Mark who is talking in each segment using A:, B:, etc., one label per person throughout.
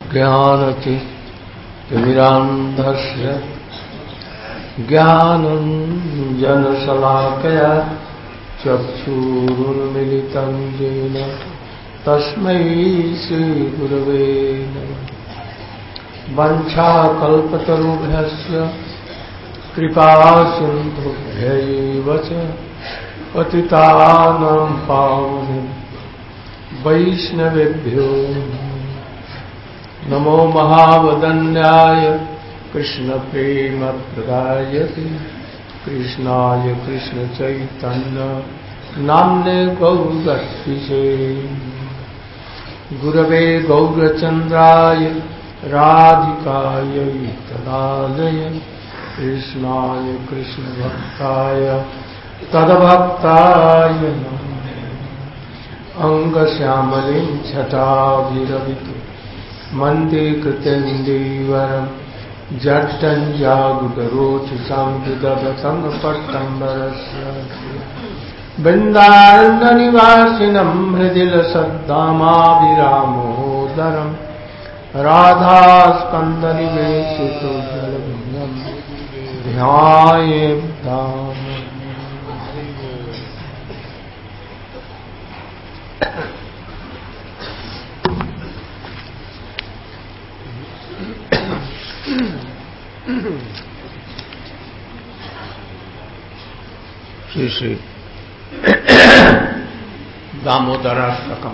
A: ज्ञानतिमिरान्धस्य ज्ञानञ्जनशलाकया चक्षुरुन्मिलितं येन तस्मै श्रीगुरवे नमः। वंशाकल्पतरुभ्यश्च कृपासिन्धुभ्यैव च पतितानां पावनेभ्यो वैष्णवेभ्यो नमो महावदन्याय कृष्णप्रेमप्रदायते कृष्णाय कृष्णचैतन्य नाम्ने गौरगतिसे गुरवे गौरचन्द्राय राधिकायै तदालय कृष्णाय कृष्णभक्ताय तद्भक्ताय नमः। अंगश्यामलिं छटाभिरवितु मन्दे कृतेन्दीवरं जड्डञ्जागुडरोचसां विदधतं पट्टम्बरस्य बृन्दारण्यनिवासिनं हृदिलसद्धामाभिरामोदरं राधास्कन्दनिवेशितो जलभूतं ध्यायेत्। श्री श्री दामोदराष्टकम्।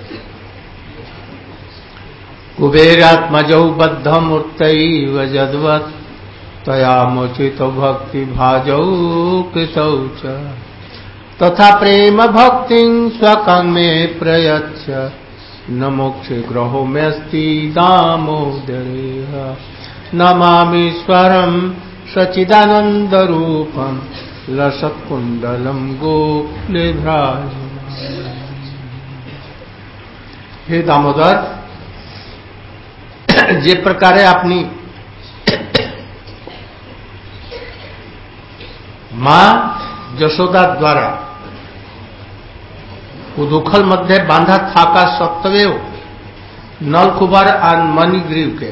A: कुबेरात्मजौ बद्धमूर्तैव यद्वत् त्वयामुचितो भक्तिभाजौ कृतौ च तथा प्रेम भक्तिं स्वकं मे प्रयच्छ न मोक्षे ग्रहो मेऽस्ति दामोदरेह। नमामीश्वरं सच्चिदानन्दरूपं लसत्कुण्डलं गोकुले भ्राजमानं। हे दामोदर, जे प्रकारे अपनी मां यशोदा द्वारा उदुखल मध्य बांधा थाका सत्वेव नलकुबर और मणिग्रीव के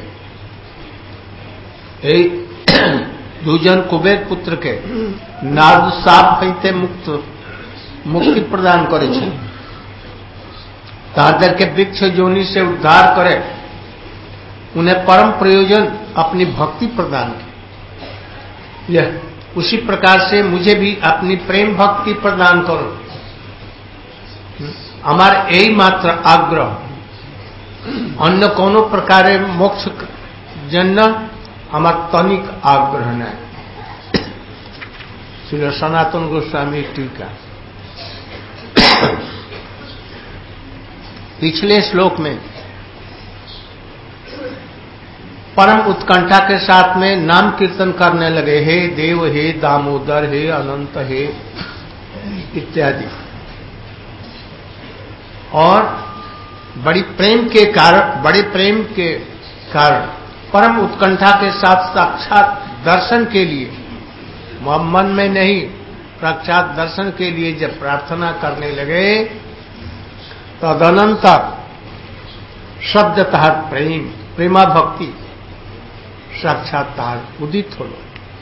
A: दुजन कुबेर पुत्र के नारद साप हईते मुक्ति प्रदान करे छे, तादर के वृक्ष जोनि से उद्धार करे, उन्हें परम प्रयोजन अपनी भक्ति प्रदान की। यह उसी प्रकार से मुझे भी अपनी प्रेम भक्ति प्रदान करो। हमार यही मात्र आग्रह, अन्य कोनो प्रकारे मोक्ष जन्य हमार तनिक आग्रह नहीं। श्री सनातन गोस्वामी टीका। पिछले श्लोक में परम उत्कंठा के साथ में नाम कीर्तन करने लगे, हे देव, हे दामोदर, हे अनंत, हे इत्यादि, और बड़े प्रेम के कारण परम उत्कंठा के साथ साक्षात दर्शन के लिए, मन में नहीं, साक्षात दर्शन के लिए जब प्रार्थना करने लगे, तदनंतर शब्दतः प्रेमा भक्ति साक्षात्कार उदित हलो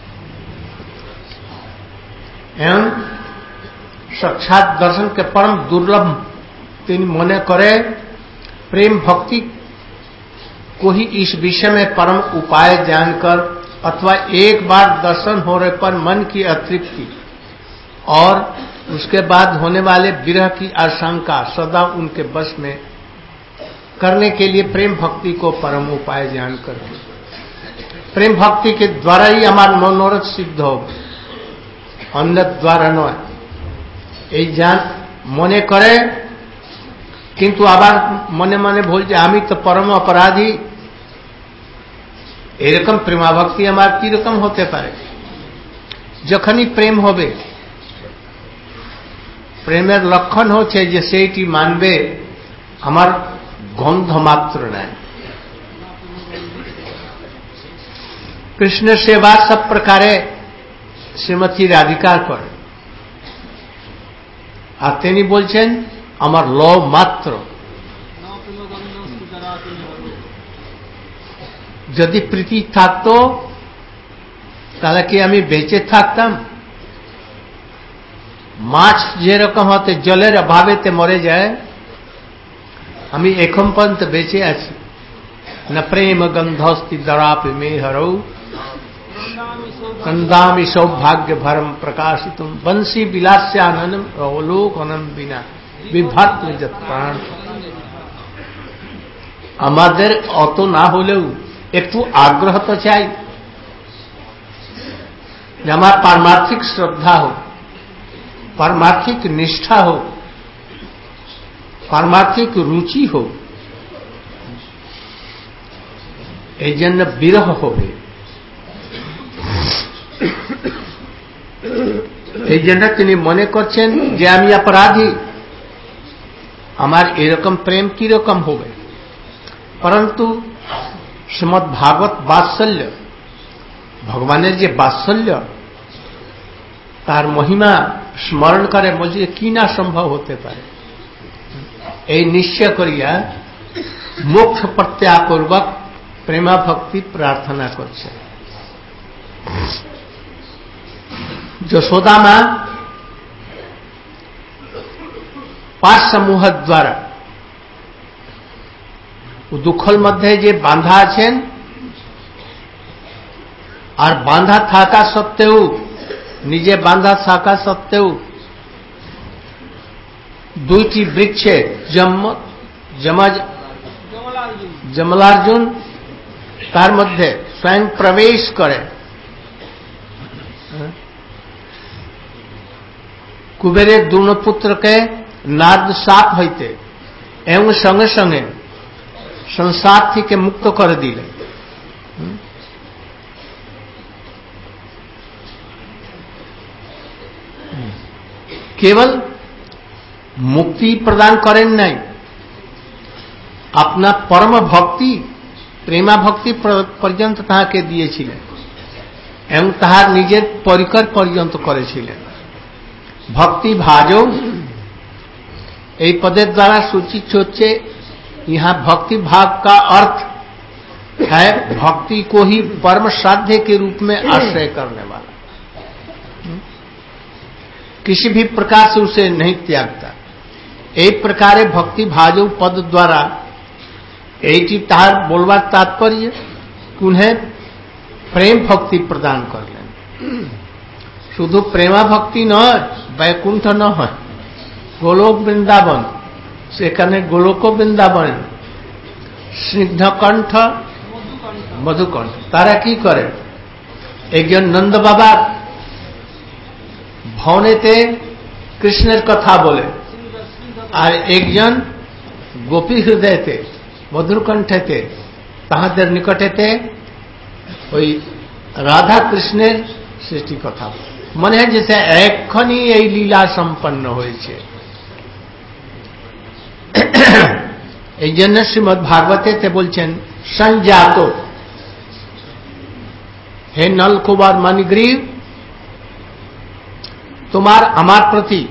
A: एवं साक्षात दर्शन के परम दुर्लभ तीन मने करे प्रेम भक्ति को ही इस विषय में परम उपाय जानकर अथवा एक बार दर्शन होने पर मन की अतृप्ति और उसके बाद होने वाले विरह की आशंका सदा उनके बस में करने के लिए प्रेम भक्ति को परम उपाय जानकर, प्रेम भक्ति के द्वारा ही हमारा मनोरथ सिद्ध हो, अन्य द्वारा न। এই जान मने करे किंतु आबार मने मने भूल जाए आमी तो परम अपराधी। एरकम प्रेमा भक्ति हमार की रकम होते पारे? जखनी प्रेम होबे, प्रेमेर लक्षण होच्छे जे सेटी मानबे हमार गंध मात्र नहीं। कृष्ण सेवा सब प्रकारे श्रीमती राधिकार कर আর তিনি বলছেন আমার লव মাত্র। যদি প্রীতি থাকতো তাহলে কি আমি বেঁচে থাকতাম? মাছ যেরকম হতে জলের অভাবেতে মরে যায়, আমি এখন পর্যন্ত বেঁচে আছি। না প্রেম গন্ধস্তি দরাপি মে হরৌ कंदामि सौभाग्य भरम प्रकाशितुम बंसी विलास्यानंदम अवलोकनम बिना विभक्त जत प्राण। আমাদের অত না হলেও একটু আগ্রহ তো চাই যে আমার পারমার্থিক শ্রদ্ধা হোক, পারমার্থিক নিষ্ঠা হোক, পারমার্থিক রুচি হোক। এই জন্য বিরহ হবে। এই জন্য তিনি মনে করছেন যে আমি অপরাধী, আমার এরকম প্রেম কিরকম হবে। परंतु श्रीमद् भागवत बात्सल्य, भगवाনের যে বাৎসল্য, তার মহিমা স্মরণ করে মধ্যে কি না সম্ভব হতে পারে, এই নিশ্চয় করিয়া মোক্ষ প্রত্যাপূর্বক প্রেমা ভক্তি প্রার্থনা করছে। যশোদা মা 5 समूह द्वारा দুঃখের মধ্যে যে বাঁধা আছেন, আর বাঁধা থাকা সত্ত্বেও, নিজে বাঁধা থাকা সত্ত্বেও দুইটি বৃক্ষে যমলার্জুন তার মধ্যে স্বয়ং প্রবেশ করে কুবেরের দুর্নপুত্রকে নারদ সাপ হইতে এবং সঙ্গে সঙ্গে संसार থেকে মুক্ত করে দিলেন। কেবল মুক্তি প্রদান করেন নাই, अपना परम भक्ति प्रेमा भक्ति पर्यंत তাহাকে দিয়েছিলেন এবং তাহার নিজের পরিকর পর্যন্ত করেছিলেন। भक्ति भाजो এই পদের দ্বারা সূচিত হচ্ছে, यहां भक्ति भाव का अर्थ है भक्ति को ही परम साध्य के रूप में आश्रय करने वाला, किसी भी प्रकार से उसे नहीं त्यागता। एक प्रकार भक्ति भाजो पद द्वारा एटी तार बोलवार तात्पर्य उन्हें प्रेम भक्ति प्रदान कर लें। शुद्ध प्रेमा भक्ति न वैकुंठ न है, गोलोक वृंदावन, সেখানে গোলক বৃন্দাবন, স্নিগ্ধকণ্ঠ মধুকণ্ঠ। তারা কি করে, একজন নন্দ বাবার ভবনেতে কৃষ্ণের কথা বলে, আর একজন গোপী হৃদয়তে মধুকণ্ঠেতে তাহাদের নিকটেতে ওই রাধা কৃষ্ণের সৃষ্টি কথা মনে হয় যে এক্ষণি এই লীলা সম্পন্ন হয়েছে। এই জন্য শ্রীমদ্ ভাগবতে বলছেন, সংজাত হে নলকুমার মণিগ্রীব, তোমার আমার প্রতি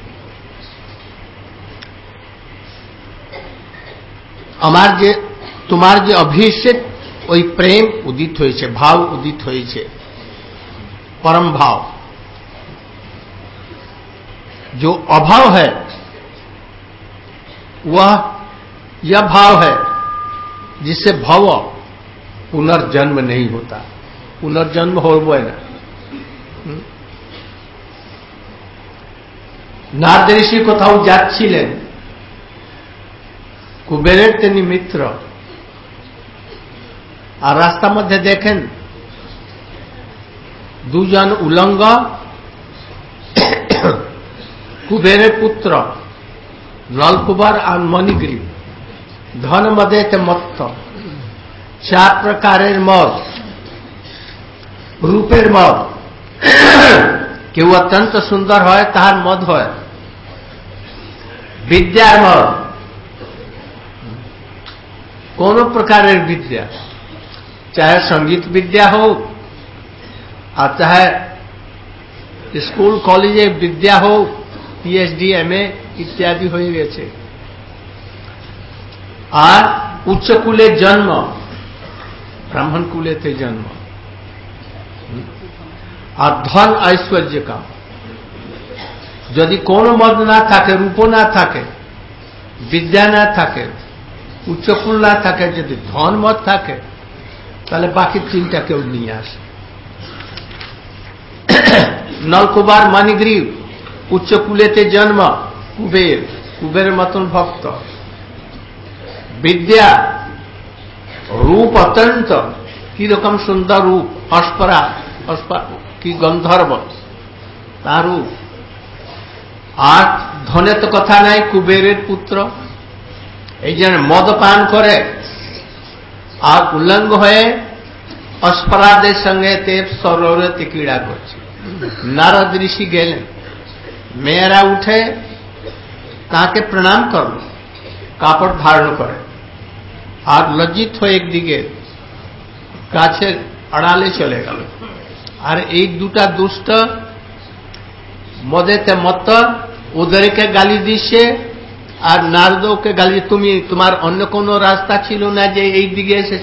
A: তোমার যে অভিষেক ওই প্রেম উদিত হয়েছে, ভাव उदित হয়েছে, परम भाव। जो अभाव है वह यह भाव है जिससे भव पुनर्जन्म नहीं होता। पुनर्जन्म हो वो है ना। नारद ऋषि কোথাও যাচ্ছিলেন, কুবেরের তিনি মিত্র, আর রাস্তার মধ্যে দেখেন দুজন উলঙ্গ কুবেরের পুত্র নলকুমার আর মণিগ্রীব ধন মদেতে মত্ত, 4 প্রকারের মদ, রূপের মদ। কেউ অত্যন্ত সুন্দর হয় তাহার মদ হয়, বিদ্যার মদ, কোন প্রকারের বিদ্যা, चाहे संगीत विद्या हो और चाहे स्कूल कॉलेजे विद्या हो, पीएचडी एमए इत्यादि हो गए, और उच्च कुले जन्म ব্রাহ্মণ কুলেতে জন্ম, আর ধন ঐশ্বর্য কাম। যদি কোনো মদ না থাকে, রূপ না থাকে, বিদ্যা না থাকে, উচ্চকুল না থাকে, যদি ধন মদ থাকে, তাহলে বাকি তিনটা কেউ নিয়ে আসে। নলকুমার মানিগ্রীব উচ্চকুলেতে জন্ম, কুবেরের মতন ভক্ত। বিদ্যা, রূপ অত্যন্ত, কিরকম সুন্দর রূপ, অস্পরা কি গন্ধর্ব তার রূপ। আর ধনে তো কথা নাই, কুবেরের পুত্র। এই জন্য মদ পান করে আর উল্লঙ্গ হয়ে অস্পরাদের সঙ্গে সরোবরে ক্রীড়া করছে। নারদ ঋষি গেলেন, মেয়েরা উঠে তাকে প্রণাম করল, কাপড় ধারণ করে, আর লজ্জিত হয়ে একদিকে গাছের আড়ালে চলে গেল। আর এই দুটা দুষ্ট মদেতে মত্ত ওদেরকে গালি দিচ্ছে, আর নারদকে গালি, তোমার অন্য কোনো রাস্তা ছিল না যে এই দিকে এসেছ?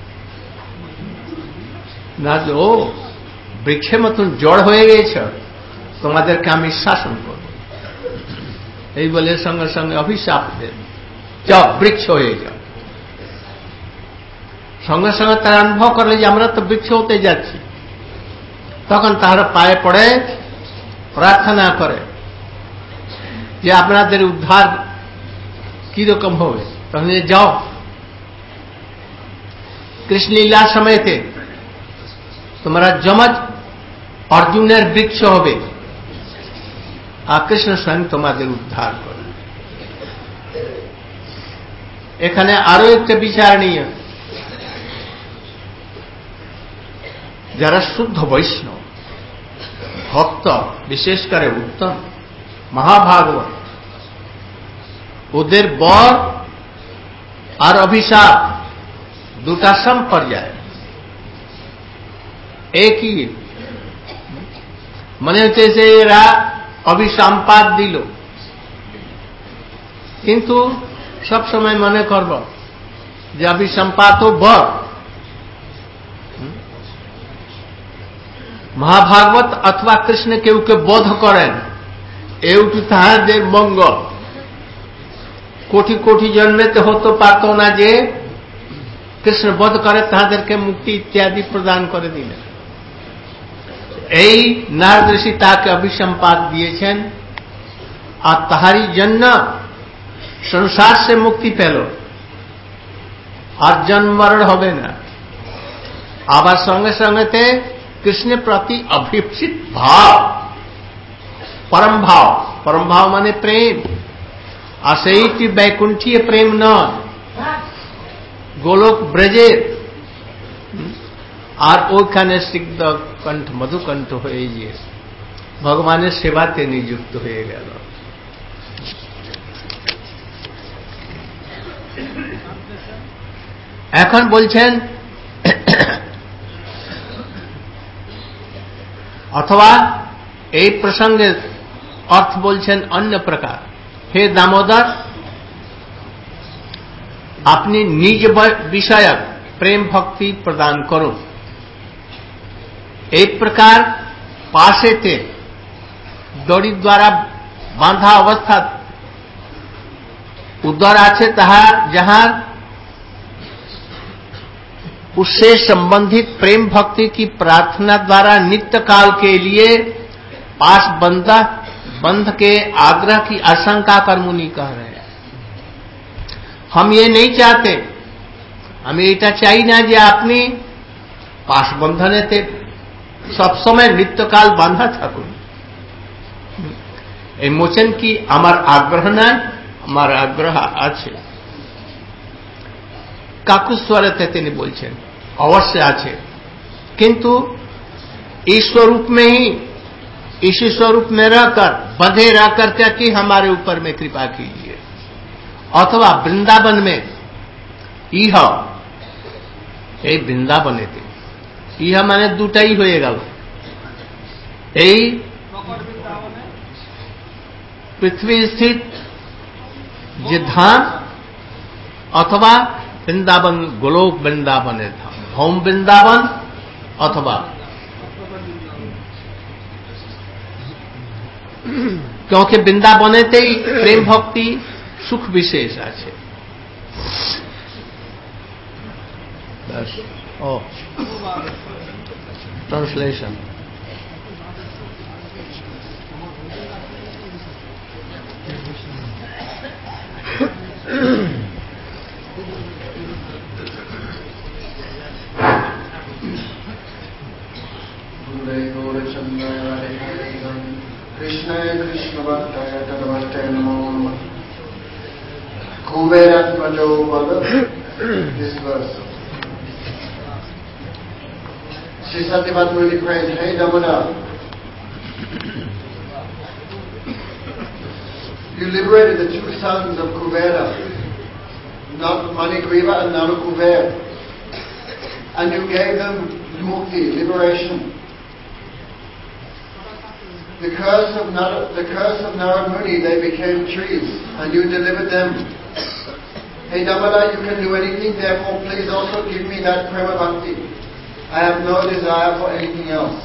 A: নারদ, ও বৃক্ষের মতন জড় হয়ে গেছ, তোমাদেরকে আমি শাসন করব। এই বলে সঙ্গে সঙ্গে অভিশাপ দেন, যাও বৃক্ষ হয়ে যাও। সঙ্গে সঙ্গে তারা অনুভব করে যে আমরা তো বৃক্ষ হতে যাচ্ছি। তখন তারা পায়ে পড়ে প্রার্থনা করে যে আপনাদের উদ্ধার কিরকম হবে। তখন যাও, কৃষ্ণ লীলার সময়তে তোমরা যমজ অর্জুনের বৃক্ষ হবে, আর কৃষ্ণ স্বয়ং তোমাদের উদ্ধার করবে। এখানে আরো একটা বিচারণীয়, যারা শুদ্ধ বৈষ্ণব ভক্ত, বিশেষ করে উত্তম মহাভাগবত, ওদের বর আর অভিশাপ দুটা সম্পর্যায় একই। মনে হচ্ছে যে এরা অভিসম্পাদ দিল, কিন্তু সবসময় মনে করব যে অভিসম্পাদ ও বর। মহাভাগবত অথবা কৃষ্ণ কেউকে বোধ করেন, এউটু তাহাদের মঙ্গল। কোটি কোটি জন্মেতে হতে পারত না যে কৃষ্ণ বোধ করে তাহাদেরকে মুক্তি ইত্যাদি প্রদান করে দিলেন। এই নারদ ঋষি তাকে অভিসম্পাদ দিয়েছেন, আর তাহারই জন্য সংসার সে মুক্তি পেল, আর জন্ম মরণ হবে না। আবার সঙ্গে সঙ্গেতে কৃষ্ণের প্রতি অভিপ্সিত ভাব, পরম ভাব। পরম ভাব মানে প্রেম, আর সেইটি বৈকুণ্ঠীয় প্রেম নয়, গোলক ব্রজের। আর ওখানে সিদ্ধ কণ্ঠ মধুকণ্ঠ হয়ে গিয়ে ভগবানের সেবাতে নিযুক্ত হয়ে গেল। এখন বলছেন অথবা এই প্রসঙ্গের অর্থ বলছেন অন্য প্রকার, হে দামোদর, আপনি নিজ বিষয়ক প্রেম ভক্তি প্রদান করুন। এই প্রকার পাশেতে দড়ি দ্বারা বাঁধা অবস্থা উদর আছে, जहां उससे संबंधित प्रेम भक्ति की प्रार्थना द्वारा नित्य काल के लिए पास बंध के आग्रह की आशंका कर मुनि कह रहे हैं। हम ये नहीं चाहते, हमें এটা চাই না যে আপনি পাশ বন্ধনেতে সবসময় নিত্যকাল বাঁধা থাকুন। এই মোচন কি আমার আগ্রহ নাই? আমার আগ্রহ আছে। কাকুস্বরেতে তিনি বলছেন अवश्य আছে, किंतु ईश्वर रूप में ही, इसी स्वरूप में रहकर, बंधे रहकर क्या कि हमारे ऊपर में कृपा कीजिए। अथवा वृंदावन में इह, এই বৃন্দাবনেতে ইহা মানে দুটাই হয়ে গেল, এই পৃথিবী স্থিত যে ধাম অথবা বৃন্দাবন, গোলক বৃন্দাবনের ধাম। होम वृंदावन अथवा, क्योंकि वृंदावनेতেই प्रेम भक्ति सुख विशेष আছে। Oh, translation.
B: Krishna Krishna Bhattaya Tadavattaya Namo Namaः. Kuberatmajo Bala, this verse. Sri Satyavat Muni prayed, Hey Damodar, you liberated the two sons of Kubera, Manigriva and Nalakubera, and you gave them mukti, liberation. The curse of Narad Muni, they became trees, and you delivered them. Hey Damodar, you can do anything, therefore please also give me that prema bhakti. I have no desire for anything else.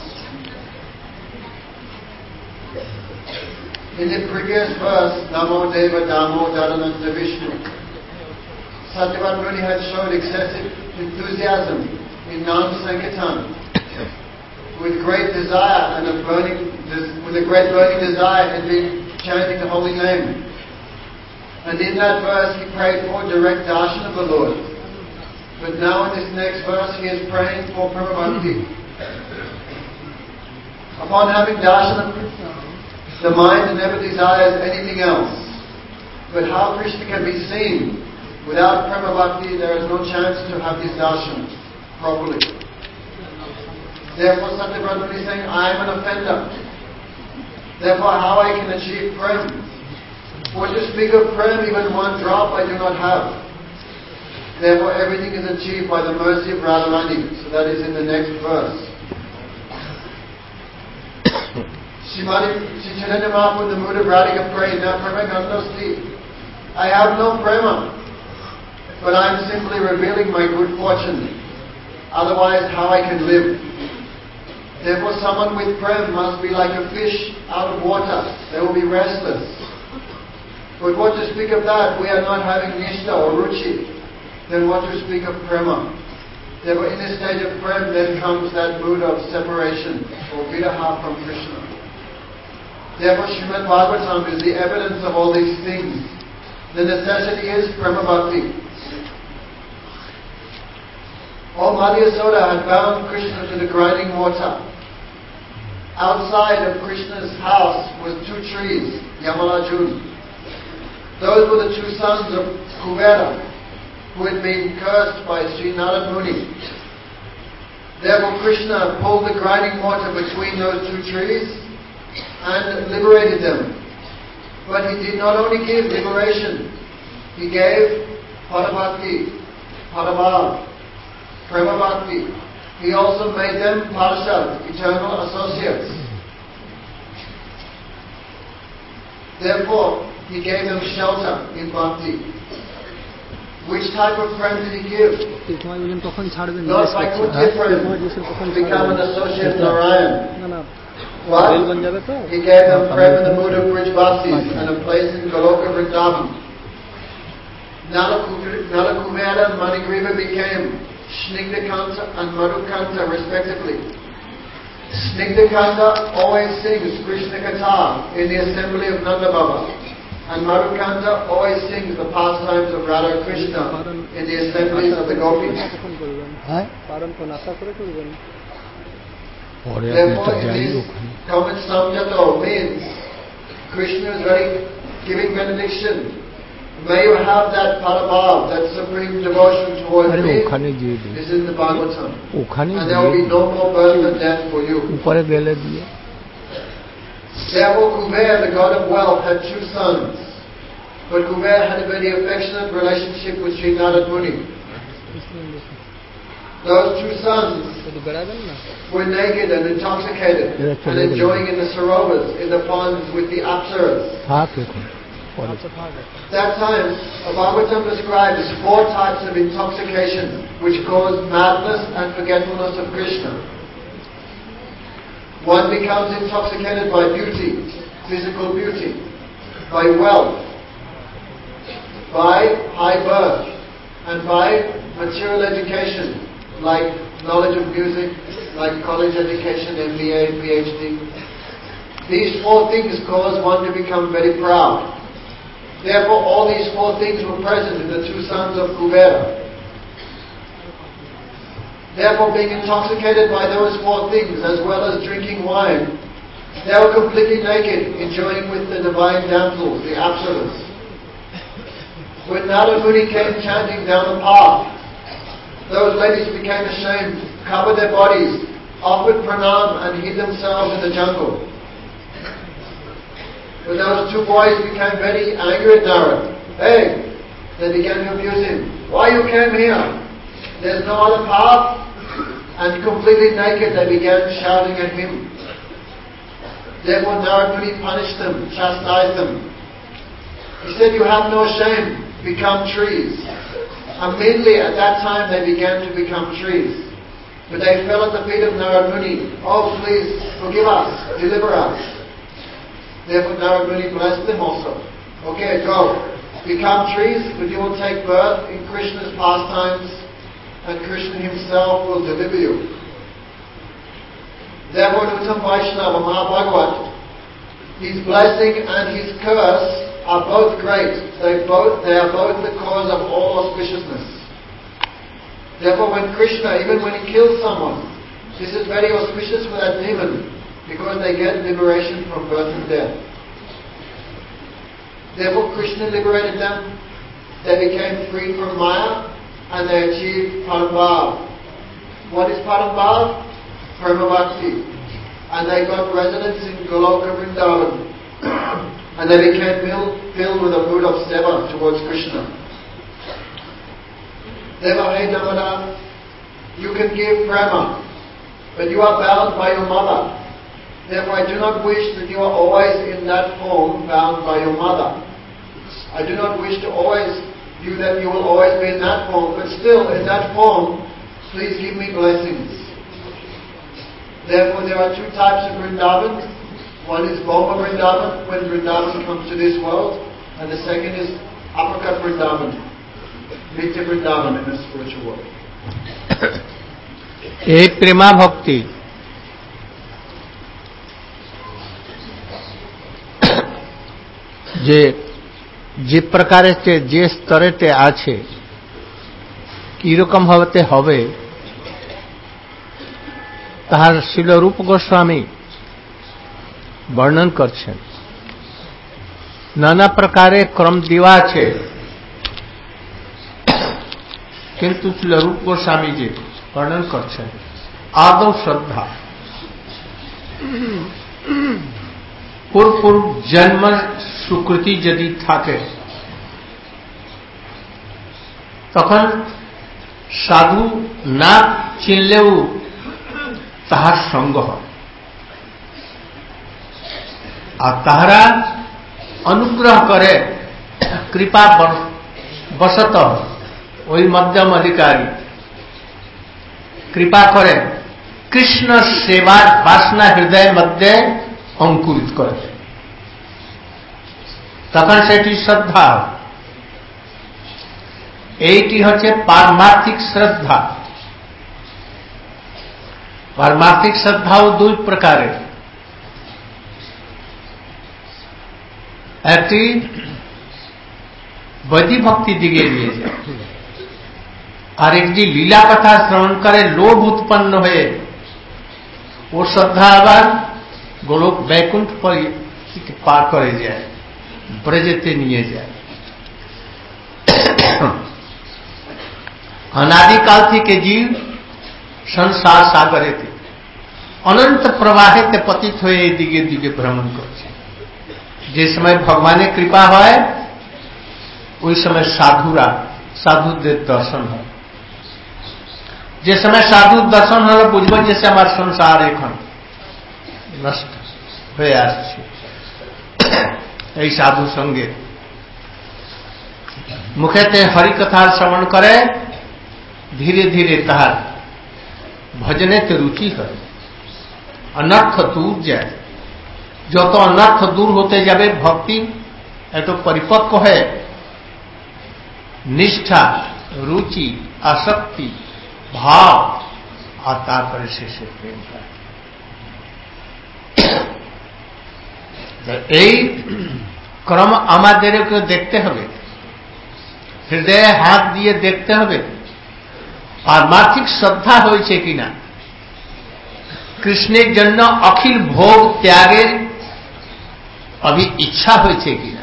B: In the previous verse, Namo Deva Damo Dadananda Vishnu, Satyavat Muni had showed excessive enthusiasm in Nam Sankirtan, with great desire and with a great burning desire in chanting the holy name. And in that verse he prayed for direct darshan of the Lord. But now in this next verse he is praying for prema bhakti. Upon having darshan of Krishna, the mind never desires anything else. But how Krishna can be seen without prema bhakti, there is no chance to have this darshan properly. Therefore Satyavat Muni is saying, I am an offender. Therefore how I can achieve prem? For to speak of prem, even one drop I do not have. Therefore everything is achieved by the mercy of Radharani. So that is in the next verse. Shri Chaitanya Mahaprabhu in the mood of Radhika prayed, now prema gandosti. I have no prema, but I am simply revealing my good fortune. Otherwise how I can live? Therefore someone with prem must be like a fish out of water. They will be restless. But what to speak of that? We are not having nishta or ruchi. Then what to speak of prema? Therefore in this stage of prem then comes that mood of separation or viraha from Krishna. Therefor Srimad Bhagavatam is the evidence of all these things. The necessity is prema bhakti. All Madhya Yasoda had bound Krishna to the grinding mortar. Outside of Krishna's house was two trees, Yamalajun. Those were the two sons of Kubera, who had been cursed by Sri Narad Muni. Therefore Krishna pulled the grinding mortar between those two trees and liberated them. But he did not only give liberation, he gave Parabhakti, Parabhav, Prema Bhakti. He also made them Parshad, eternal associates. Therefore, he gave them shelter in Bhakti. Which type of prem did he give? Not by good difference to become an associate of Narayan. But he gave them prem in the mood of Brijvasis and a place in Goloka Vrindavan. Nalakumera and Manigriva became Snigdakanta and Madhukanta respectively. Snigdakanta always sings Krishna Katha in the assembly of Nanda Baba, and Madhukanta always sings the pastimes of Radha Krishna in the assemblies of the Gopis. Therefore in this Kamat Samjato means Krishna is giving benediction. May you have that parabhav, that supreme devotion towards me, is in the Bhagavatam. And there will be no more birth and death for you. Therefore Kuber, the god of wealth, had two sons. But Kuber had a very affectionate relationship with Sri Narad Muni. Those two sons were naked and intoxicated and enjoying in the sarovars, in the ponds with the apsaras. That time, Bhagavatam describes 4 types of intoxication which cause madness and forgetfulness of Krishna. One becomes intoxicated by beauty, physical beauty, by wealth, by high birth, and by material education, like knowledge of music, like college education, MBA, PhD. These 4 things cause one to become very proud. Therefore, all these 4 things were present in the 2 sons of Kubera. Therefore, being intoxicated by those 4 things, as well as drinking wine, they were completely naked, enjoying with the divine damsels, the Apsaras. When Narada Muni came chanting down the path, those ladies became ashamed, covered their bodies, offered pranam, and hid themselves in the jungle. When those 2 boys became very angry at Narada, they began to abuse him. Why you came here? There's no other path. And completely naked, they began shouting at him. Therefore, Narada Muni punished them, chastised them. He said, "You have no shame, become trees." Immediately at that time, they began to become trees. But they fell at the feet of Narada Muni. "Oh, please, forgive us, deliver us." Therefore, Narada Muni blessed them also. "Okay, go. Become trees, but you will take birth in Krishna's pastimes, and Krishna himself will deliver you." Therefore, Uttam Vaishnava Mahabhagavat, his blessing and his curse are both great. They are both the cause of all auspiciousness. Therefore, when Krishna, even when he kills someone, this is very auspicious for that demon, because they get liberation from birth and death. Therefore, Krishna liberated them. They became free from Maya, and they achieved Parambhav. What is Parambhav? Prema Bhakti. And they got residence in Goloka Vrindavan. And they became filled with a mood of seva towards Krishna. Therefore, hey Damodar, you can give prema, but you are bound by your mother. Therefore, I do not wish that you are always in that form, bound by your mother. I do not wish to always you that you will always be in that form, but still in that form, please give me blessings. Therefore, there are 2 types of Vrindavan. One is Bhoma Vrindavan, when Vrindavan comes to this world, and the second is Uppercut Vrindavan, Nitya Vrindavan in the spiritual world.
A: এই প্রেমা ভক্তি যে প্রকারেতে যে স্তরেতে আছে কিরকম হতে হবে তাহার শিল রূপ গোস্বামী বর্ণন করছেন। নানা প্রকারে ক্রম দেওয়া আছে, কিন্তু শিল রূপ গোস্বামী যে বর্ণন করছেন আদৌ শ্রদ্ধা, পূর্ব জন্ম সুকৃতি যদি থাকে তখন সাধু না চিনলেও তাহার সঙ্গ হয়, আর তাহারা অনুগ্রহ করে কৃপা বশত ওই মধ্যম অধিকারী কৃপা করে কৃষ্ণ সেবার বাসনা হৃদয়ের মধ্যে অঙ্কুরিত করে, তখন সেটি শ্রদ্ধা। এইটি হচ্ছে পারমার্থিক শ্রদ্ধা। পারমার্থিক শ্রদ্ধাও 2 প্রকারের। একটি বৈধি ভক্তি দিকে নিয়ে যায়, আর একটি লীলা কথা শ্রবণ করে লোভ উৎপন্ন হয়ে ও শ্রদ্ধা আবার গোলক বৈকুণ্ঠ পার করে যায়, ব্রজেতে নিয়ে যায়। অনাদিকাল থেকে জীব সংসার সাগরেতে অনন্ত প্রবাহেতে পতিত হয়ে এই দিকে দিকে ভ্রমণ করছে। যে সময় ভগবানের কৃপা হয় ওই সময় সাধুদের দর্শন হয়। যে সময় সাধুর দর্শন হলো বুঝবো যে আমার সংসার এখন নষ্ট হয়ে আসছে, এই সাধু সঙ্গে मुखेते हरि कथा श्रवण करे धीरे धीरे तार भजने ते रुचि है, अनर्थ दूर जाए। जो तो अनर्थ दूर होते जावे भक्ति एक तो परिपक्व है, निष्ठा, रुचि, आसक्ति, भाव और तारपर से प्रेम का এই क्रम আমাদেরকে দেখতে হবে, হৃদয়ে হাত দিয়ে দেখতে হবে পারমার্থিক শ্রদ্ধা হয়েছে কিনা, কৃষ্ণের জন্য অখিল ভোগ ত্যাগের अभी इच्छा হয়েছে কিনা।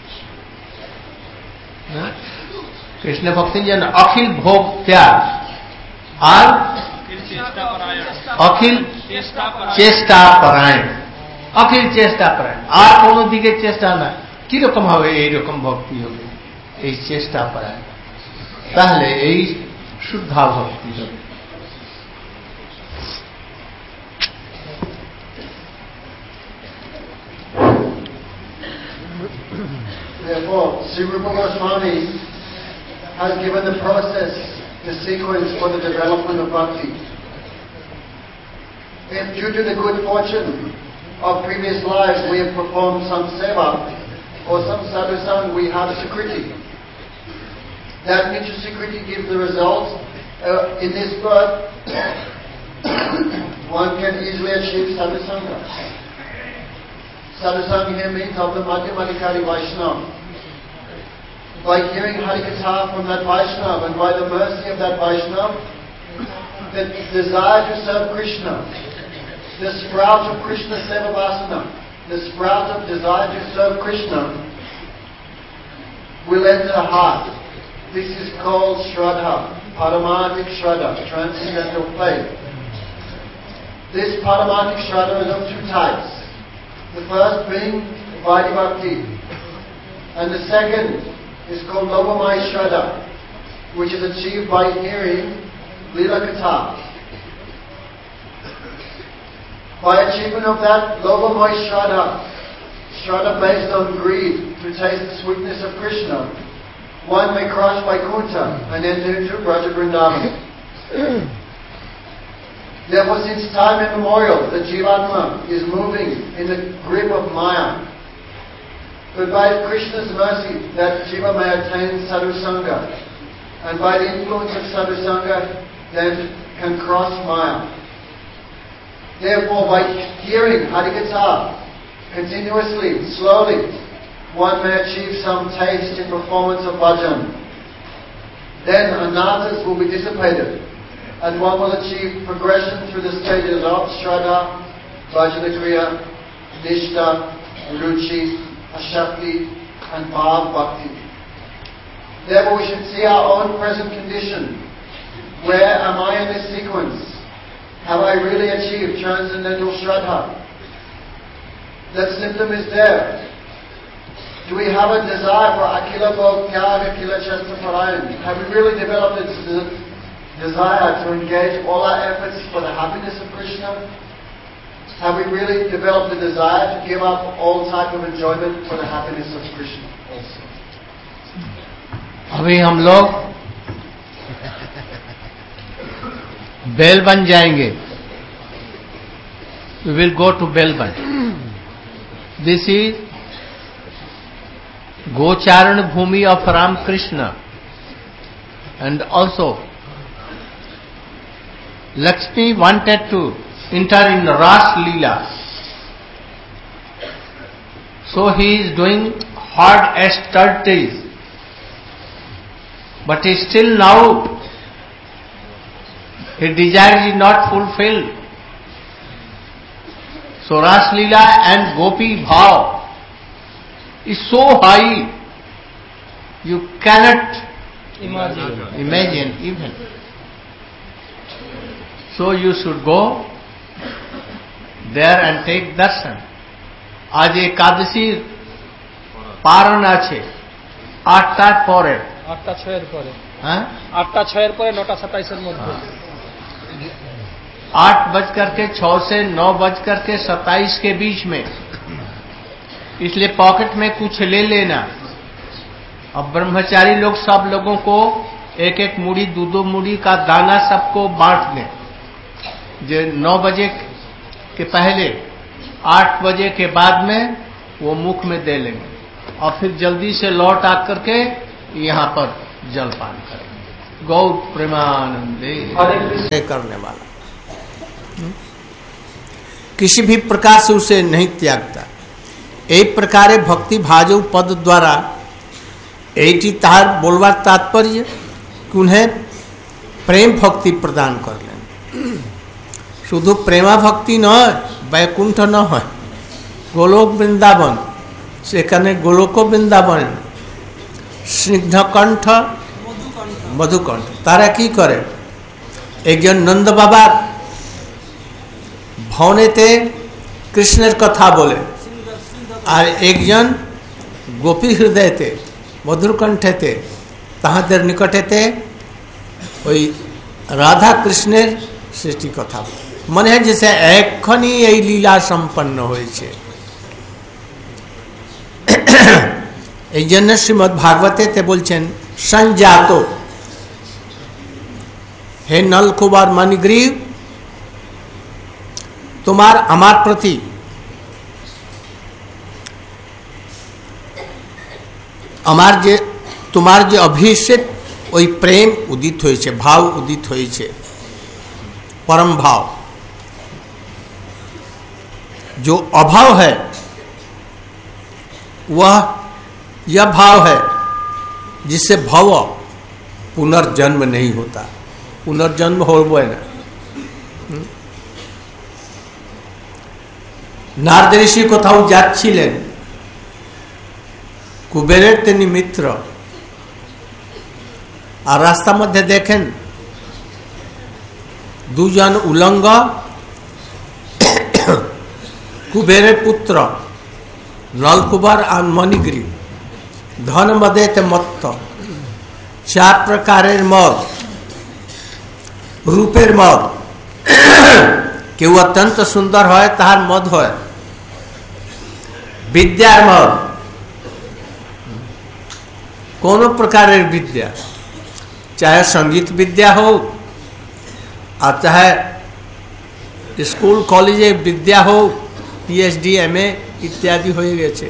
A: कृष्ण भक्ति जन अखिल भोग त्याग और अखिल चेष्टा परायण, अखिल चेष्टा परायण और कोनो दिके चेष्टा ना कि रकम হবে এই রকম ভক্তি হবে, এই চেষ্টা পরায়ণ, তাহলে এই শুদ্ধ ভক্তি হবে।
B: Therefore, Sri Rupa Goswami has given the process, the sequence for the development of bhakti. If due to the good fortune of previous lives we have performed some seva or some sadhusang, we have Sukriti. That means Sukriti gives the result in this birth. One can easily achieve sadhusanga. Sadhusanga here means of the Madhyamadikari Vaishnava. By hearing Harikatha from that Vaishnava and by the mercy of that Vaishnava, the desire to serve Krishna, the sprout of Krishna Seva Vasana, the sprout of desire to serve Krishna will enter the heart. This is called Shraddha, Paramatik Shraddha, transcendental faith. This Paramatik Shraddha is of two types. The first being Vaidhi Bhakti, and the second is called Lobamaya Shraddha, which is achieved by hearing Lila Katha. By achievement of that Lobamaya Shraddha, Shraddha based on greed to taste the sweetness of Krishna, one may cross Vaikuntha and enter into Braja Vrindavan. Therefore, since time immemorial, the Jivatma is moving in the grip of Maya. But by Krishna's mercy, that Jiva may attain Sadhusanga, and by the influence of Sadhusanga, then can cross Maya. Therefore, by hearing Harikatha continuously, slowly, one may achieve some taste in performance of bhajan. Then anarthas will be dissipated, and one will achieve progression through the stages of Shraddha, Bhajanakriya, Nishtha, Ruchi, Ashakti, and Bhav Bhakti. Therefore, we should see our own present condition. Where am I in this sequence? Have I really achieved transcendental Shraddha? That symptom is there. Do we have a desire for Akila Bhog Tyag, Akila Chasta Parayan? Have we really developed a desire to engage all our efforts for the happiness of Krishna? Have we really developed the desire to give up all type of enjoyment for the happiness of Krishna also?
A: अभी हम लोग bell बन जाएंगे. We will go to Belban. This is Gocharan Bhumi of Ram Krishna, and also Lakshmi wanted to enter in Ras Leela, so he is doing hard austerities, but still now his desire is not fulfilled. So Ras Leela and Gopi Bhav is so high, you cannot imagine even. So you should go there and take darshan. आज एकादशी पारण আছে 8টার পরে,
C: 8টা 6 এর পরে,
A: হ্যাঁ
C: 8টা 6 এর পরে 9টা 27 এর মধ্যে,
A: 8:06 से 9:27 के बीच में. इसलिए पॉकेट में कुछ ले लेना अब ब्रह्मचारी लोग सब लोगों को एक एक मुड़ी दो मुड़ी का दाना सबको बांट दें, जो 9 बजे के पहले 8 बजे के बाद में वो मुख में दे लेंगे और फिर जल्दी से लौट आकर के यहाँ पर जलपान करेंगे। गौ प्रेमानंदे करने वाला किसी भी प्रकार से उसे नहीं त्यागता। एक प्रकारे भक्ति भाजो पद द्वारा एटी तार बोलवा तात्पर्य कि उन्हें प्रेम भक्ति प्रदान कर लें। शुद्ध प्रेमा भक्ति न वैकुंठ न है, गोलोक वृंदावन सेखाने गोलोक वृंदावन स्निग्धकंठ मधुकंठ तारा की करे। एक जन नंद बाबा भवनेते कृष्णेर कथा बोले और एक जन गोपी हृदय थे मधुर कंठे थे ताहादेर निकटे थे ওই राधा कृष्णेर सृष्टि कथा मन है जैसे एखनी এই লীলা সম্পন্ন হয়েছে। এই জন্য শ্রীমদ্ ভাগবতেতে বলছেন संजात हे नलकुमार मणिग्रीव तुम्हार आमार प्रति आमार जे तुम्हार जे अभिषेक ওই प्रेम उदित হয়েছে भाव उदित হয়েছে परम भाव। जो अभाव है वह यह भाव है जिससे भव पुनर्जन्म नहीं होता। पुनर्जन्म हो ना। नारद ऋषि कोথাও যাচ্ছিলেন, कुबेरेर তিনি मित्र और रास्ता मध्य देखें दुजन उलंग कुबेर पुत्र नलकुबर और मणिग्रीव धन मदेते मत्त 4 प्रकारेर मद रूपेर मद केउ अत्यंत सुंदर है तार मद है विद्यार मद कोनो प्रकारेर विद्या चाहे संगीत विद्या हो और चाहे स्कूल कॉलेजे विद्या हो पीएचडी एमए इत्यादि हो गए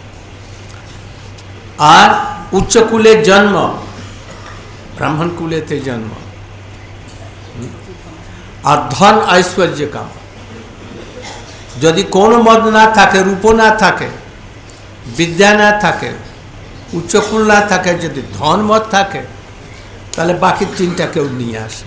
A: और उच्च कुले जन्म ब्राह्मण कुले थे जन्म और धन ऐश्वर्य का यदि कोनो मद ना थाके रूपो ना थाके विद्या ना थाके उच्च कुल ना थाके यदि धन मद थाके ताहले बाकी 3टा केउ नहीं आसे।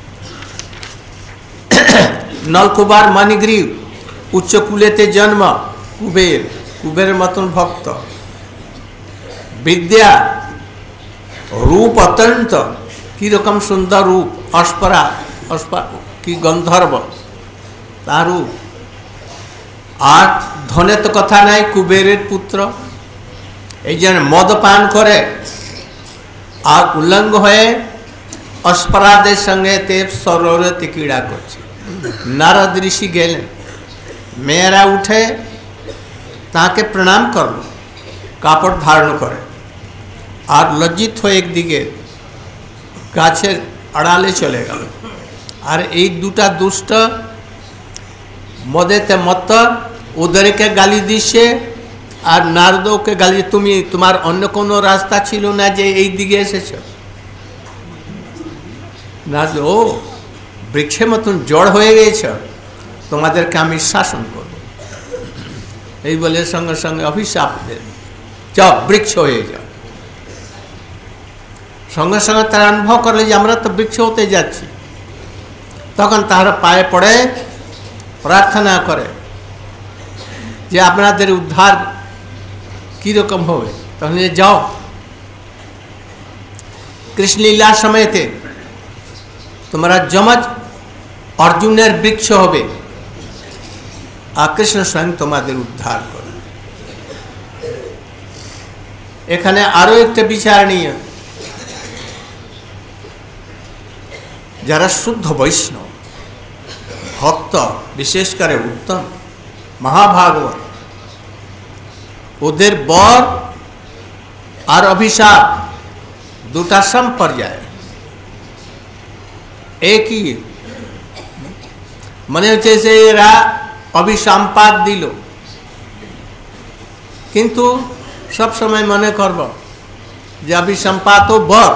A: नलकुमार मणिग्रीव उच्च कुलेते जन्म कुबेर कुबेर मतन भक्त विद्या रूप अत्यंत की रकम सुंदर रूप अस्परा अस्पा की गंधर्व तार रूप और धने तो कथा नहीं कुबेरेर पुत्र এই जन मद पान करे और उल्लंघ हुए अस्पराधेर संगे ते सरोवरे क्रीड़ा करছে। नारद ऋषि गेलें मेয়েরা उठे ताके प्रणाम करल कापड़ धारण करे और लज्जित हो एक दिके गाछेर आड़ाले चले गल और এই দুটা दुष्ट मदेते मत्त ओदेरके गाली दिচ্ছে और नारदो के गाली तुमी तुम्हार अन्य कोनो रास्ता छिलो ना जे এই दिके एसेছো। नारद ओ वृक्षे मतन जड़ हो गए तुम्हादेरके आमी शासन करब এই বলে संगे संगे अभिशाप दे जाओ वृक्ष हो जाओ। संगे संगे तारा अनुभव करले जे आमरा तो वृक्ष होते जाচ্ছি तखन तार पाए पड़े प्रार्थना करे जे आपनादेर उद्धार की रकम होबे तखन जाओ कृष्ण लीला समयते तुम्हारा जमज अर्जुनेर वृक्ष होबे और कृष्ण स्वयं तुम्हादेर उद्धार करे। एखाने आरो एक विचारणीय যারা शुद्ध वैष्णव भक्त विशेष करे उत्तम महाभागवत ओदेर बर আর অভিশাপ দুটা সম পর্যায়ে একই মনে হচ্ছে যে এরা অভিসম্পাদ দিল, কিন্তু সব সময় মনে করব যে অভিসম্পাদ তো বর।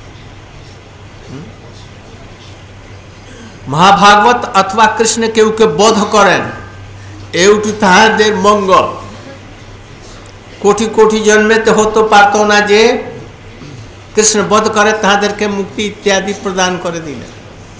A: মহাভাগবত অথবা কৃষ্ণ কেউ কে বোধ করেন এউটি তাহাদের মঙ্গল। কোটি কোটি জন্মেতে হতে পারত না যে কৃষ্ণ বোধ করে তাহাদেরকে মুক্তি ইত্যাদি প্রদান করে দিলেন।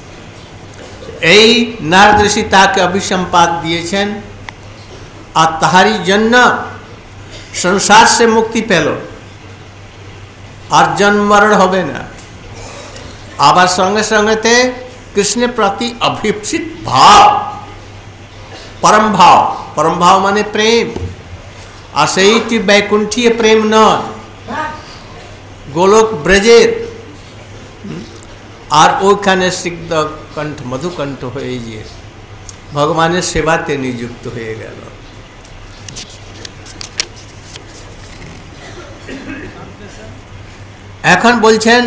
A: এই নারদ ঋষি তাকে অভিসম্পাদ দিয়েছেন আর তাহারই জন্য সংসার সে মুক্তি পেল আর জন্ম মরণ হবে না। আবার সঙ্গে সঙ্গেতে কৃষ্ণের প্রতি অভিপ্সিত ভাব, পরম ভাব মানে প্রেম। আর সেইটি বৈকুণ্ঠীয় প্রেম নয়, গোলক ব্রজের। আর ওইখানে সিদ্ধ কণ্ঠ মধুকণ্ঠ হয়ে গিয়ে ভগবানের সেবাতে নিযুক্ত হয়ে গেল। এখন বলছেন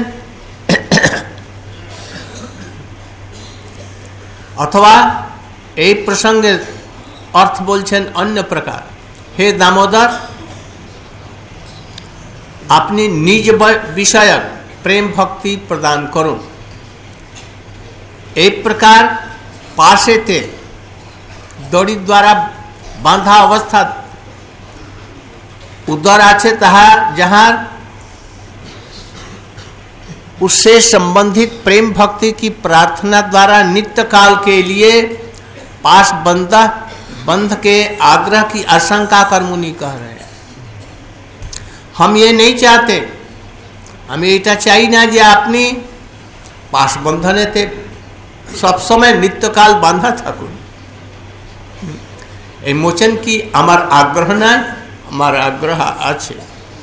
A: অথবা এই প্রসঙ্গের अर्थ बोलছেন অন্য प्रकार। हे दामोदर, अपनी निज विषयक प्रेम भक्ति प्रदान करो। एक प्रकार पाशेते दड़ी द्वारा बांधा अवस्था उदर आछे ताहा जहां उससे संबंधित प्रेम भक्ति की प्रार्थना द्वारा नित्य काल के लिए पास बंध के आग्रह की आशंका कर मुनि कह रहे हैं। हम ये नहीं चाहते, हमें এটা চাই না যে আপনি পাশ বন্ধনেতে সবসময় নিত্যকাল বাঁধা থাকুন। এই মোচন কি আমার আগ্রহ না, আমার আগ্রহ আছে।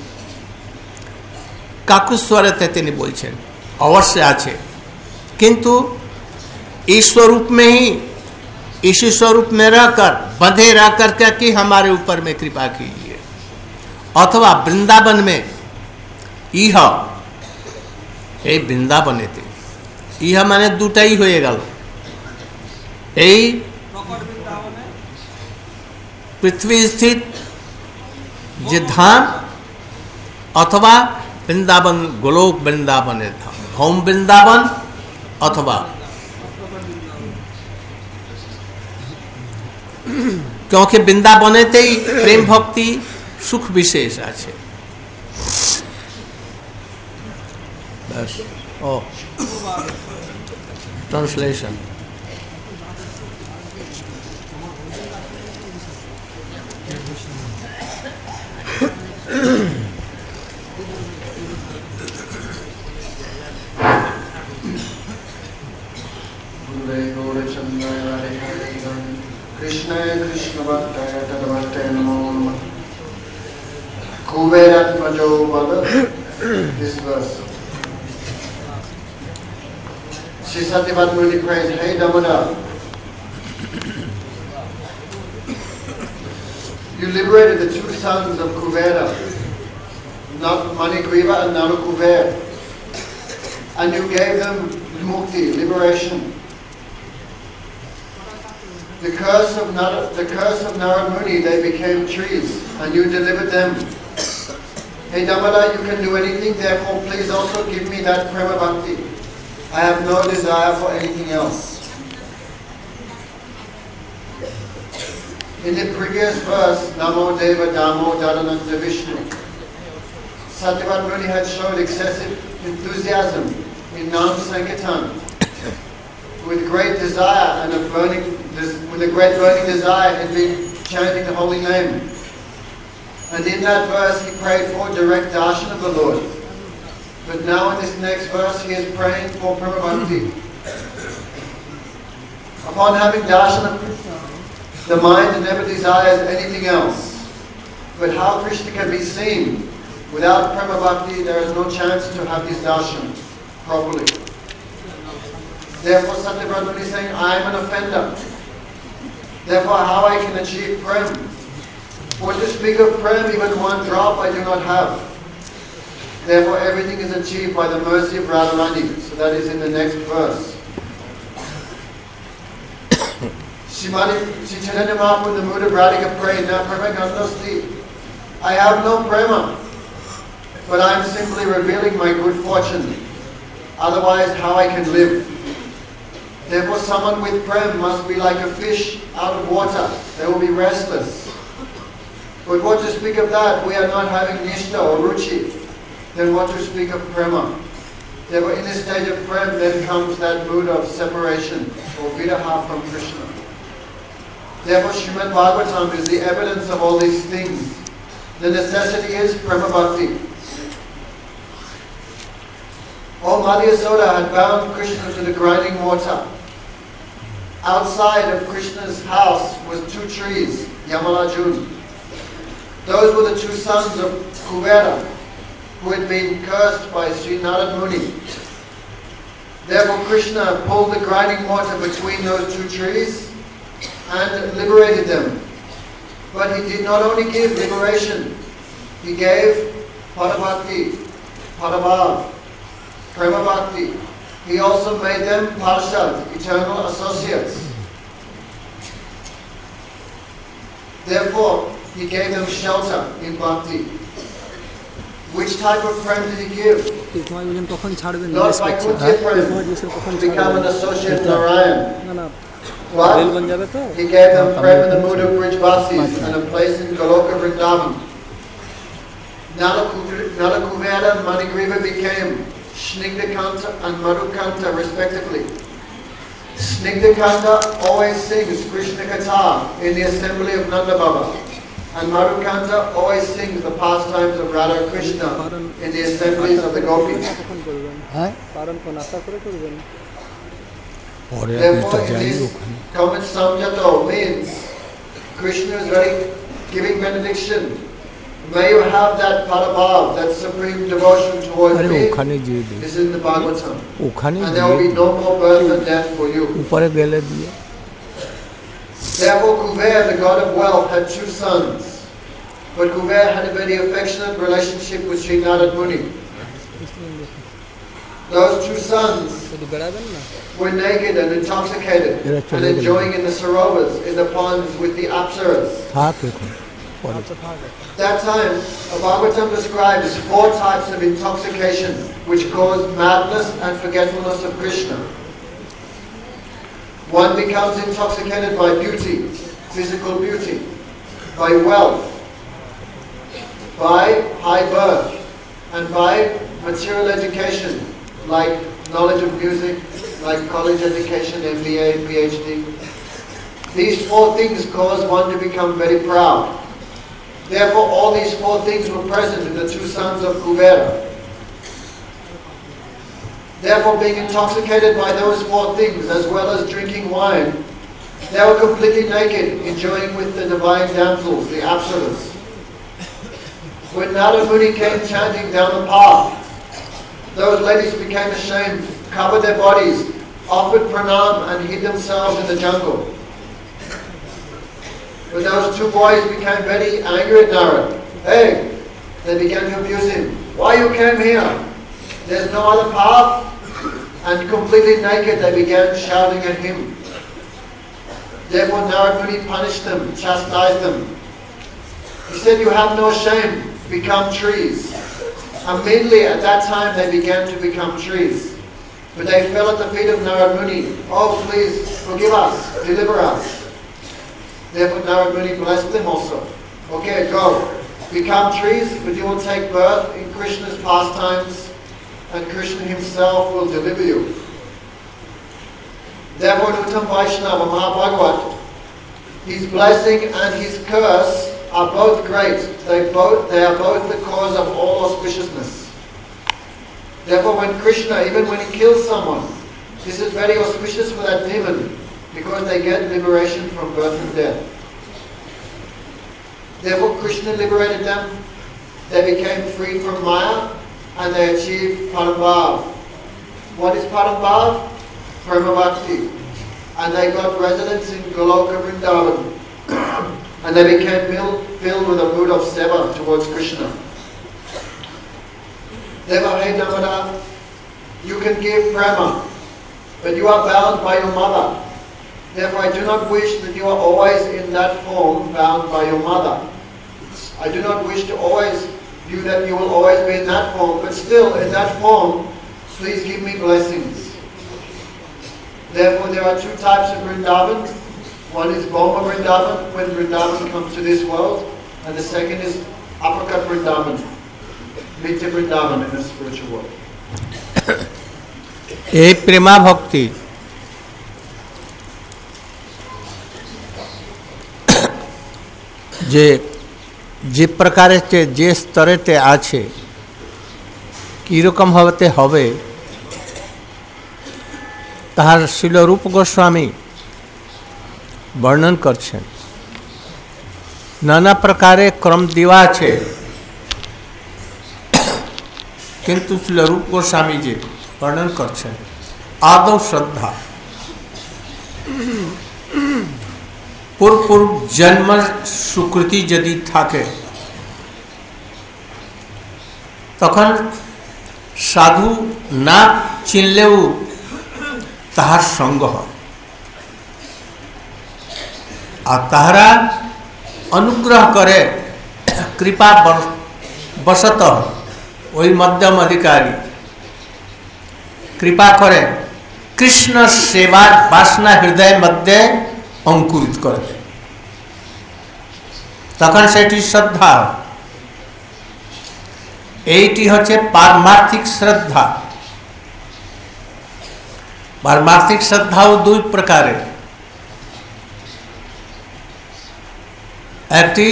A: কাকুস্বরেতে তিনি বলছেন अवश्य আছে, किंतु ईश्वर रूप में ही, इसी स्वरूप में रहकर बंधे रहकर कि हमारे ऊपर में कृपा कीजिए। अथवा वृंदावन में इह এই বৃন্দাবনেতে ইহা মানে দুটাই হয়ে গেল, এই পৃথিবী স্থিত যে ধাম অথবা वृंदावन गोलोक वृंदावनेर धाम, होम वृंदावन अथवा क्योंकि वृंदावनेते ही प्रेम भक्ति सुख विशेष आछे। बस ओ translation
B: Krishna Krishna Bhattaya Tadavattaya Namo Namaha. Kuveratmajo Bala. This verse. Sri Satyavat Muni prays, Hey Damodar, you liberated the two sons of Kuvera, Manigriva and Nanukuver, and you gave them mukti, liberation. The curse of Narad Muni, they became trees, and you delivered them. Hey Damodar, you can do anything, therefore please also give me that prema bhakti. I have no desire for anything else. In the previous verse, Namo Deva Damo Dadananda Vishnu, Satyavat Muni had shown excessive enthusiasm in Nam Sankirtan, with great desire and with a great burning desire in being chanting the holy name. And in that verse he prayed for direct darshan of the Lord. But now in this next verse he is praying for prema bhakti. Upon having darshan of Krishna, the mind never desires anything else. But how Krishna can be seen without prema bhakti, there is no chance to have his darshan properly. Therefore Satyavrata Muni is saying, I am an offender. Therefore how I can achieve prem? What to speak of prem, even one drop I do not have. Therefore, everything is achieved by the mercy of Radharani. So that is in the next verse. Shri Chaitanya Mahaprabhu in the mood of Radhika prayed, "Now Premagandhasti, I have no prema, but I am simply revealing my good fortune. Otherwise, how I can live? Therefore, someone with prem must be like a fish out of water. They will be restless. But what to speak of that? We are not having nishta or ruchi. Then what to speak of prema? Therefore, in this stage of prem, then comes that mood of separation or vidaha from Krishna. Therefore, Srimad Bhagavatam is the evidence of all these things. The necessity is prema bhakti. All Madhya Yasoda had bound Krishna to the grinding mortar. Outside of Krishna's house was 2 trees, Yamalajun. Those were the 2 sons of Kuvera, who had been cursed by Sri Narad Muni. Therefore Krishna pulled the grinding mortar between those 2 trees and liberated them. But he did not only give liberation, he gave Parabhakti, Parabhav, Prema Bhakti. He also made them Parshad, eternal associates. Therefore, he gave them shelter in Bhakti. Which type of prem did he give? Not Vaikuntya prem, to become an associate of Narayan. But he gave them prem in the mood of Brijvasis and a place in Goloka Vrindavan. Nalakuvera and Manigriva became Snigdakanta and Madhukanta respectively. Snigdakanta always sings Krishna Katha in the assembly of Nanda Baba, and Madhukanta always sings the pastimes of Radha Krishna in the assemblies of the gopis. Therefore, in this comment Samjato means Krishna is very giving benediction. May you have that parabhav, that supreme devotion towards me. This is in the Bhagavatam. And there will be no more birth and death for you. Therefore Kuber, the god of wealth, had 2 sons. But Kuber had a very affectionate relationship with Sri Narad Muni. Those 2 sons were naked and intoxicated and enjoying in the sarovars, in the ponds with the apsaras. That time, Bhagavatam describes 4 types of intoxication which cause madness and forgetfulness of Krishna. One becomes intoxicated by beauty, physical beauty, by wealth, by high birth, and by material education, like knowledge of music, like college education, MBA, PhD. These 4 things cause one to become very proud. Therefore, all these 4 things were present in the 2 sons of Kuvera. Therefore, being intoxicated by those 4 things, as well as drinking wine, they were completely naked, enjoying with the divine damsels, the apsaras. When Narad Muni came chanting down the path, those ladies became ashamed, covered their bodies, offered pranam, and hid themselves in the jungle. But those 2 boys became very angry at Narad. Hey, they began to abuse him. Why you came here? There's no other path. And completely naked, they began shouting at him. Therefore Narad Muni punished them, chastised them. He said, you have no shame, become trees. Immediately at that time they began to become trees. But they fell at the feet of Narad Muni. Oh, please, forgive us, deliver us. Therefore Narad Muni blessed them also. Okay, go. Become trees, but you will take birth in Krishna's pastimes, and Krishna himself will deliver you. Therefore Uttam Vaishnava Mahabhagavat, his blessing and his curse are both great. They are both the cause of all auspiciousness. Therefore when Krishna, even when he kills someone, this is very auspicious for that demon, because they get liberation from birth and death. Therefore Krishna liberated them, they became freed from Maya, and they achieved Parambhav. What is Parambhav? Prema Bhakti. And they got residence in Goloka Vrindavan. And they became filled with a mood of seva towards Krishna. Devahe Namada, you can give prema, but you are bound by your mother. Therefore, I do not wish that you are always in that form, bound by your mother. I do not wish to always view that you will always be in that form, but still in that form, please give me blessings. Therefore, there are two types of Vrindavan. One is Bhoma Vrindavan, when Vrindavan comes to this world, and the second is Uppercut Vrindavan, Nitya Vrindavan in the spiritual world.
A: এই প্রেমা ভক্তি যে প্রকারেতে যে স্তরেতে আছে কীরকম হতে হবে তাহার শিল রূপ গোস্বামী বর্ণন করছেন। নানা প্রকারে ক্রম দেওয়া আছে, কিন্তু শিল রূপ গোস্বামী যে বর্ণন করছেন আদৌ শ্রদ্ধা, পূর্ব জন্ম সুকৃতি যদি থাকে তখন সাধু না চিনলেও তাহার সঙ্গ হয়, আর তাহারা অনুগ্রহ করে কৃপা বশত ওই মধ্যম অধিকারী কৃপা করে কৃষ্ণ সেবার বাসনা হৃদয় মধ্যে অঙ্কুরিত করে, তখন সেটি শ্রদ্ধা। এইটি হচ্ছে পারমার্থিক শ্রদ্ধা। পারমার্থিক শ্রদ্ধাও দুই প্রকারের, একটি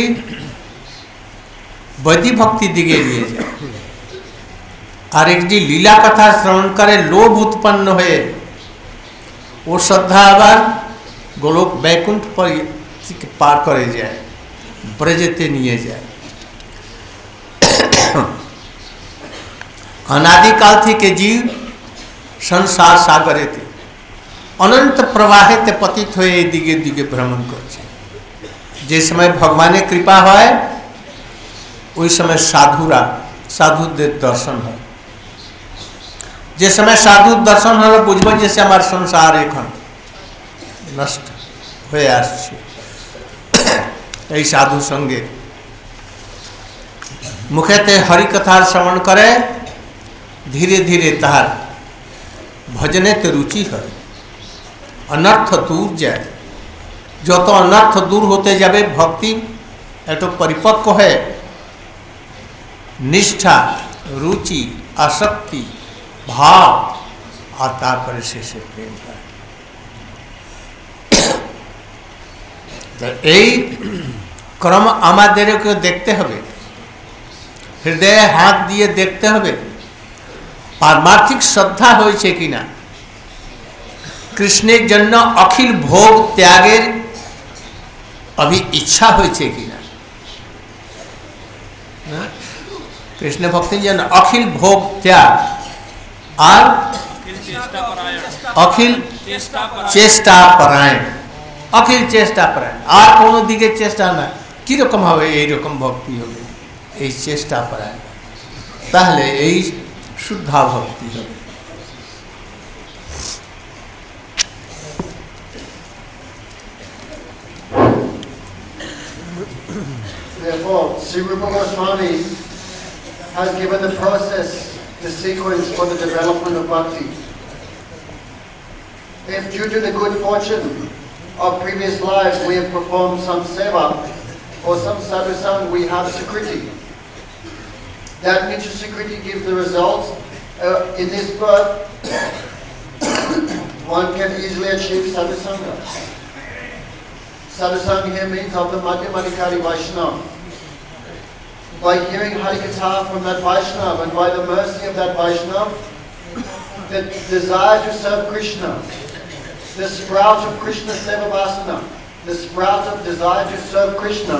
A: বৈদিক ভক্তি দিকে নিয়ে যায়, আর একটি লীলা কথা শ্রবণ করে লোভ উৎপন্ন হয়ে ও শ্রদ্ধা আবার গোলক বৈকুণ্ঠ পার করে যায়, ব্রজেতে নিয়ে যায়। অনাদিকাল থেকে জীব সংসার সাগরেতে অনন্ত প্রবাহেতে পতিত হয়ে দিকে দিকে ভ্রমণ করছে। যে সময় ভগবানের কৃপা হয় ওই সময় সাধুদের দর্শন হয়। যে সময় সাধুর দর্শন হলো বুঝবো যে আমার সংসার এখন নষ্ট হয়ে আসছে। এই সাধু সঙ্গে মুখেতে হরিকথার শ্রবণ করে ধীরে ধীরে তাহার ভজনেতে রুচি হয়, অনর্থ দূর যায়। যত অনর্থ দূর হতে যাবে ভক্তি একটু পরিপক্ক হয়ে নিষ্ঠা, রুচি, আসক্তি, ভাব, আর তারপরে শেষে প্রেম হয়। এই ক্রম আমাদেরকে দেখতে হবে, হৃদয়ে হাত দিয়ে দেখতে হবে পারমার্থিক শ্রদ্ধা হয়েছে কিনা, কৃষ্ণের জন্য অখিল ভোগ ত্যাগের ইচ্ছা হয়েছে কিনা। কৃষ্ণ ভক্তির জন্য অখিল ভোগ ত্যাগ আর অখিল চেষ্টা পরায়ণ, অখিল চেষ্টা পরায়ণ, আর কোনো দিকে চেষ্টা না। কিরকম হবে? এইরকম ভক্তি হবে, এই চেষ্টা পরায়ণ, তাহলে এই শুদ্ধা ভক্তি হবে।
B: Therefore, Sri Rupa Goswami has given the process, the sequence for the development of bhakti. If due to the good fortune of previous lives we have performed some seva or some sadhusang, we have sukriti. That Nitya Sukriti gives the results. In this birth, one can easily achieve sadhusanga. Sadhusanga here means of the Madhyamadikari Vaishnava. By hearing Harikatha from that Vaishnava, and by the mercy of that Vaishnava, the desire to serve Krishna, the sprout of Krishna Seva Vasana, the sprout of desire to serve Krishna,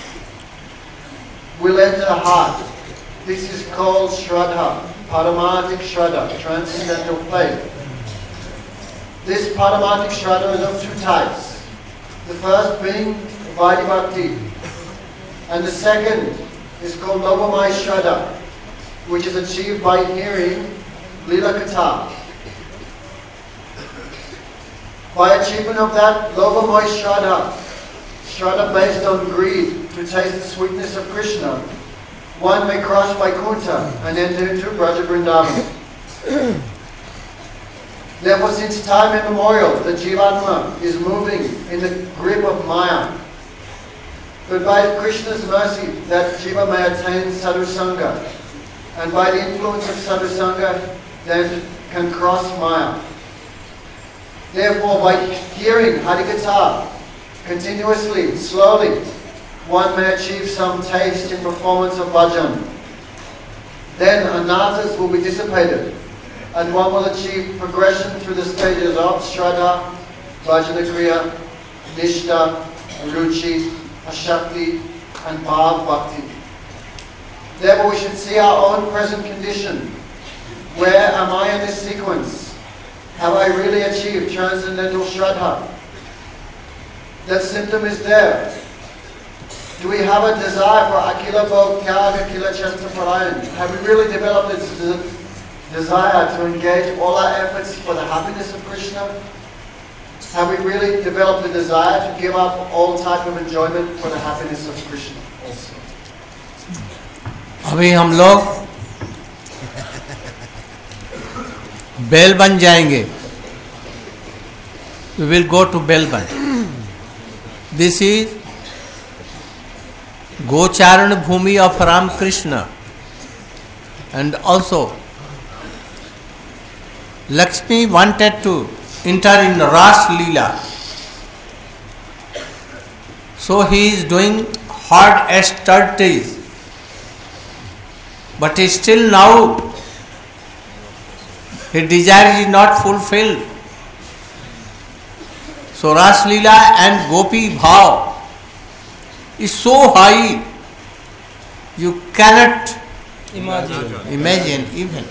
B: will enter the heart. This is called Shraddha, Paramarthik Shraddha, transcendental faith. This Paramarthik Shraddha is of two types. The first being Vaidhi Bhakti, and the second is called Lobamai Shraddha. which is achieved by hearing Lila Katha. By achievement of that, Lobamoy Shraddha based on greed to taste the sweetness of Krishna, one may cross Vaikuntha and enter into Braja Vrindavan. Therefore, since time immemorial, the Jivatma is moving in the grip of Maya. But by Krishna's mercy, that Jiva may attain Sadhu Sangha, and by the influence of Sadhu Sangha, then can cross Maya. Therefore, by hearing Harikatha continuously, slowly, one may achieve some taste in performance of bhajan. Then anarthas will be dissipated, and one will achieve progression through the stages of Shraddha, Bhajanakriya, Nishtha, Ruchi, Ashakti, and Bhav Bhakti. Therefore, we should see our own present condition. Where am I in this sequence? Have I really achieved transcendental Shraddha? That symptom is there. Do we have a desire for Akila Bhog Tyaga Akila Chasta Parayan? Have we really developed this desire to engage all our efforts for the happiness of Krishna? Have we really developed the desire to give up all type of enjoyment for the happiness of Krishna also?
A: अभी हम लोग bell बन जाएंगे. We will go to Belban. This is Gocharan Bhumi of Ram Krishna, and also Lakshmi wanted to enter in Ras Leela, so he is doing hard studies, but still now his desire is not fulfilled. So Ras Leela and Gopi Bhav is so high, you cannot imagine even.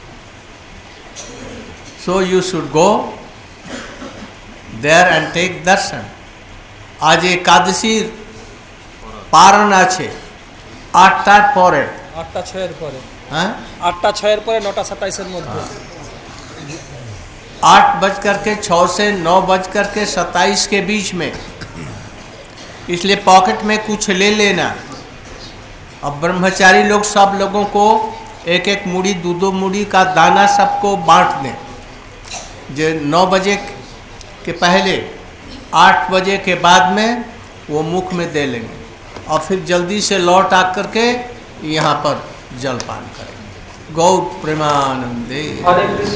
A: So you should go there and take darshan. आज एकादशी पारण আছে 8টার পরে
C: 8টা 6-এর পরে
A: হ্যাঁ
C: 8টা 6-এর পরে 9টা 27-এর মধ্যে
A: 8:06 से 9:27 के बीच में. इसलिए पॉकेट में कुछ ले लेना. अब ब्रह्मचारी लोग सब लोगों को एक एक मुड़ी दो मुड़ी का दाना सबको बांट दें. जो 9 बजे के पहले 8 बजे के बाद में वो मुख में दे लेंगे और फिर जल्दी से लौट आकर के यहाँ पर जलपान करेंगे. गौ प्रेमानंदे.